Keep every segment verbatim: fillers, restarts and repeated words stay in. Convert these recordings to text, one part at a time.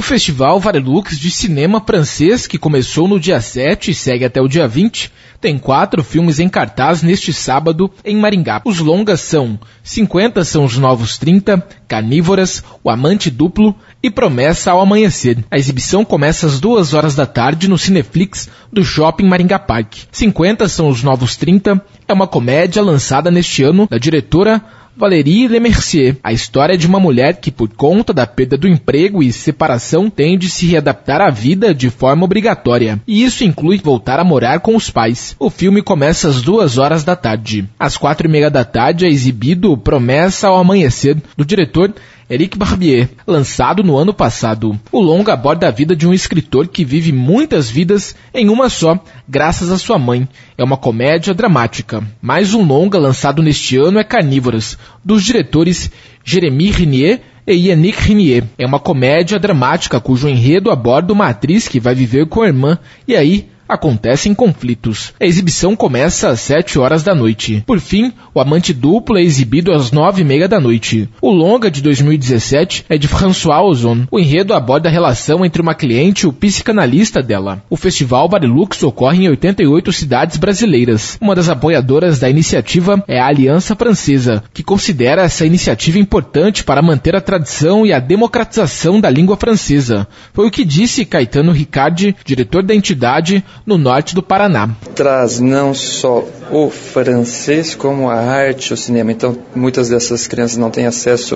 O Festival Varilux de Cinema Francês, que começou no dia sete e segue até o dia vinte, tem quatro filmes em cartaz neste sábado em Maringá. Os longas são cinquenta são os novos trinta, Carnívoras, O Amante Duplo e Promessa ao Amanhecer. A exibição começa às duas horas da tarde no Cineflix do Shopping Maringá Park. cinquenta são os novos trinta é uma comédia lançada neste ano da diretora Valérie Lemercier. A história é de uma mulher que, por conta da perda do emprego e separação, tem de se readaptar à vida de forma obrigatória. E isso inclui voltar a morar com os pais. O filme começa às duas horas da tarde. Às quatro e meia da tarde é exibido Promessa ao Amanhecer, do diretor Éric Barbier, lançado no ano passado. O longa aborda a vida de um escritor que vive muitas vidas em uma só, graças à sua mãe. É uma comédia dramática. Mais um longa lançado neste ano é Carnívoras, dos diretores Jérémy Renier e Yannick Renier. É uma comédia dramática cujo enredo aborda uma atriz que vai viver com a irmã e aí acontecem conflitos. A exibição começa às sete horas da noite. Por fim, O Amante Duplo é exibido às nove e meia da noite. O longa de dois mil e dezessete é de François Ozon. O enredo aborda a relação entre uma cliente e o psicanalista dela. O Festival Varilux ocorre em oitenta e oito cidades brasileiras. Uma das apoiadoras da iniciativa é a Aliança Francesa, que considera essa iniciativa importante para manter a tradição e a democratização da língua francesa. Foi o que disse Caetano Ricardi, diretor da entidade, no norte do Paraná. Traz não só o francês, como a arte, o cinema. Então, muitas dessas crianças não têm acesso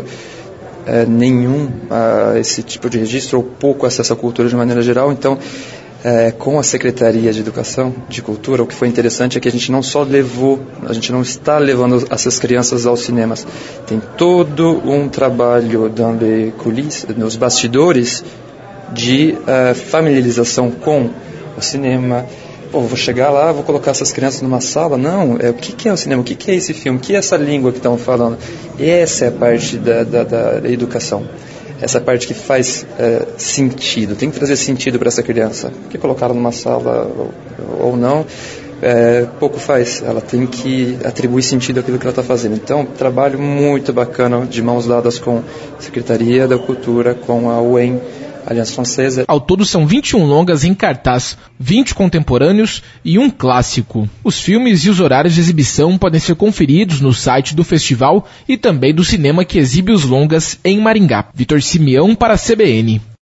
é, nenhum a esse tipo de registro, ou pouco acesso à cultura de maneira geral. Então, é, com a Secretaria de Educação, de Cultura, o que foi interessante é que a gente não só levou, a gente não está levando essas crianças aos cinemas. Tem todo um trabalho dans les coulisses, nos bastidores, de uh, familiarização com o cinema. Pô, vou chegar lá, vou colocar essas crianças numa sala. Não, é, o que, que é o cinema? O que, que é esse filme? O que é essa língua que estão falando? Essa é a parte da, da, da educação. Essa parte que faz é, sentido. Tem que trazer sentido para essa criança. Porque colocá-la numa sala ou, ou não, é, pouco faz. Ela tem que atribuir sentido àquilo que ela está fazendo. Então, trabalho muito bacana, de mãos dadas com a Secretaria da Cultura, com a U E M, Aliança Francesa. Ao todo são vinte e um longas em cartaz, vinte contemporâneos e um clássico. Os filmes e os horários de exibição podem ser conferidos no site do festival e também do cinema que exibe os longas em Maringá. Vitor Simeão para a C B N.